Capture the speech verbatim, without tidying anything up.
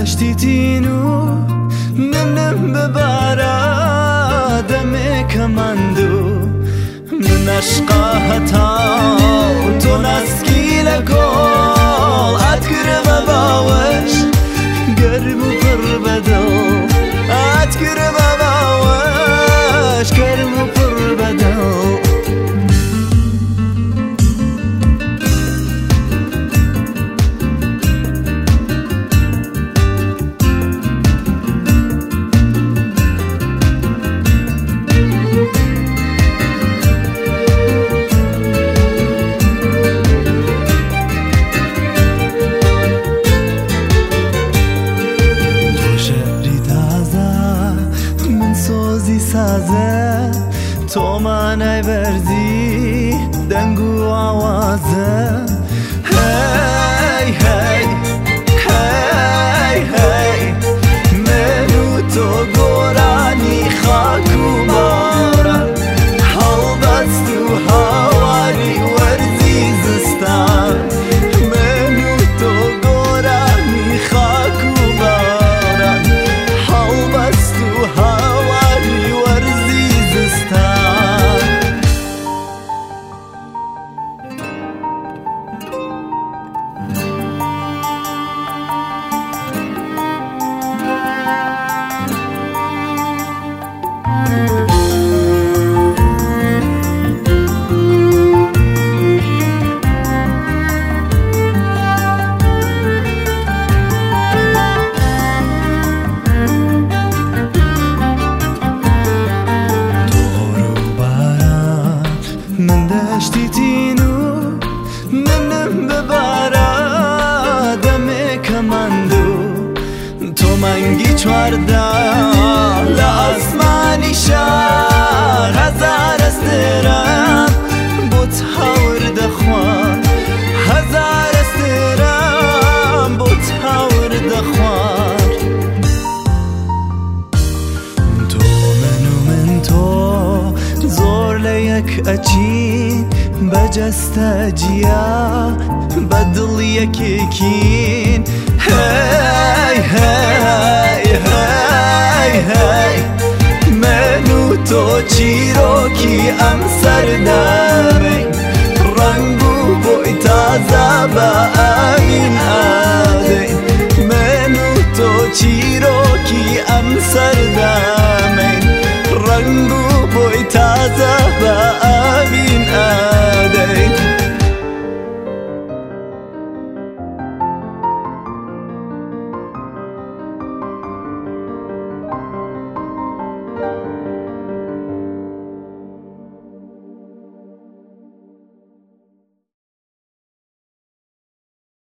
دشتیتینو نم ببارا دمك مندو من عشقا هتا تو نسكي لكل أتكرم باوش قرب وقربدو أتكرم باوش قرب وقربدو تو منای بردی دنگو آوازه هی هی هی هی منو تو گرانی خاکو بارا حال بست و هواری ورزی زستان منو تو گرانی خاکو بارا حال بست و هواری ورزی زستان من دشتیتینو نم ببارا دمك مندو تو منگی چوارده لآسمانی شار هزار استرام بوت هاورد خوار هزار استرام بوت هاورد خوار تو منو من تو زور ليك أجين بجست أجيا بدل يكيكين هاي هاي هاي هاي منو تو چیروکی ام سردمه رنگو بوی تازه با